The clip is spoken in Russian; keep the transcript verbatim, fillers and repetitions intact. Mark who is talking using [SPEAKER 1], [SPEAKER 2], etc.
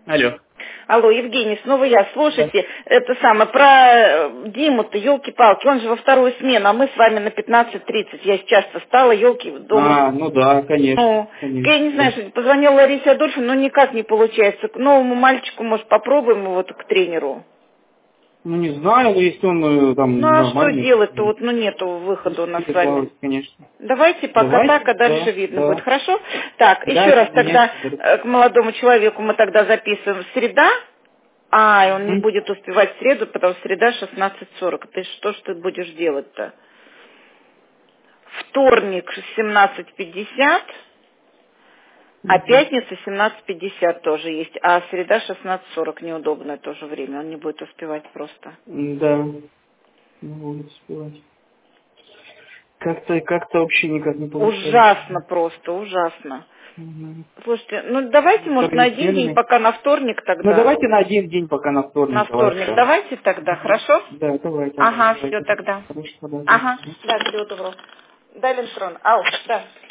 [SPEAKER 1] Алло.
[SPEAKER 2] Алло, Евгений, снова я.
[SPEAKER 1] Да.
[SPEAKER 2] Слушайте, это самое, про э, Диму-то, елки-палки, он же во вторую смену, а мы с вами на пятнадцать тридцать. Я сейчас встала, елки, дома.
[SPEAKER 1] А, ну да, конечно,
[SPEAKER 2] Ну,
[SPEAKER 1] конечно.
[SPEAKER 2] я не знаю, что позвонила Ларисе Адольфовне, но никак не получается. К новому мальчику, может, попробуем его вот к тренеру.
[SPEAKER 1] Ну не знаю, но если он э,
[SPEAKER 2] Ну,
[SPEAKER 1] там
[SPEAKER 2] а что
[SPEAKER 1] нормальный,
[SPEAKER 2] делать-то? Вот, ну, нету выхода у нас с
[SPEAKER 1] будет
[SPEAKER 2] вами.
[SPEAKER 1] плавать, конечно.
[SPEAKER 2] Давайте пока
[SPEAKER 1] Давайте,
[SPEAKER 2] так, а дальше
[SPEAKER 1] да,
[SPEAKER 2] видно будет.
[SPEAKER 1] да.
[SPEAKER 2] Хорошо? Так, еще
[SPEAKER 1] Да,
[SPEAKER 2] раз тогда
[SPEAKER 1] соединяйте.
[SPEAKER 2] э, к молодому человеку мы тогда записываем среда. А, и он не
[SPEAKER 1] Мгм.
[SPEAKER 2] будет успевать в среду, потому что среда шестнадцать сорок. Ты что ж ты будешь делать-то? Вторник семнадцать пятьдесят, а
[SPEAKER 1] Мгм.
[SPEAKER 2] пятница семнадцать пятьдесят тоже есть. А среда шестнадцать сорок неудобное тоже время. Он не будет успевать просто.
[SPEAKER 1] Да, не будет успевать. Как-то, как-то вообще никак не получается.
[SPEAKER 2] Ужасно просто, ужасно.
[SPEAKER 1] Мгм.
[SPEAKER 2] Слушайте, ну давайте, может, на один день,
[SPEAKER 1] Второстепенный.
[SPEAKER 2] пока на вторник
[SPEAKER 1] Ну
[SPEAKER 2] тогда.
[SPEAKER 1] давайте на один день, пока на
[SPEAKER 2] На
[SPEAKER 1] вторник, давайте,
[SPEAKER 2] вторник.
[SPEAKER 1] да.
[SPEAKER 2] Давайте тогда,
[SPEAKER 1] Мгм.
[SPEAKER 2] хорошо?
[SPEAKER 1] Да, давайте, ага,
[SPEAKER 2] Ага, все
[SPEAKER 1] давайте.
[SPEAKER 2] тогда.
[SPEAKER 1] Хорошо, да,
[SPEAKER 2] Ага,
[SPEAKER 1] да.
[SPEAKER 2] да, всего доброго. Дай Лентрон. Ау, да.